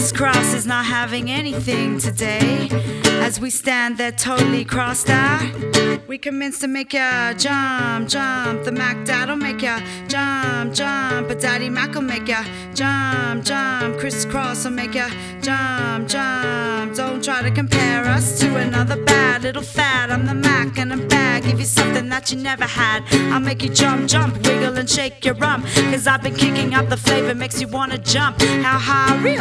Crisscross is not having anything today. As we stand there totally crossed out, we commence to make ya jump, jump. The Mac Dad'll make ya jump, jump. But Daddy Mac will make ya jump, jump. Crisscross will make ya jump, jump. Don't try to compare us to another bad little fad. I'm the Mac and I'm bad. Give you something that you never had. I'll make you jump, jump, wiggle and shake your rump. Cause I've been kicking up the flavor, makes you wanna jump. How high, real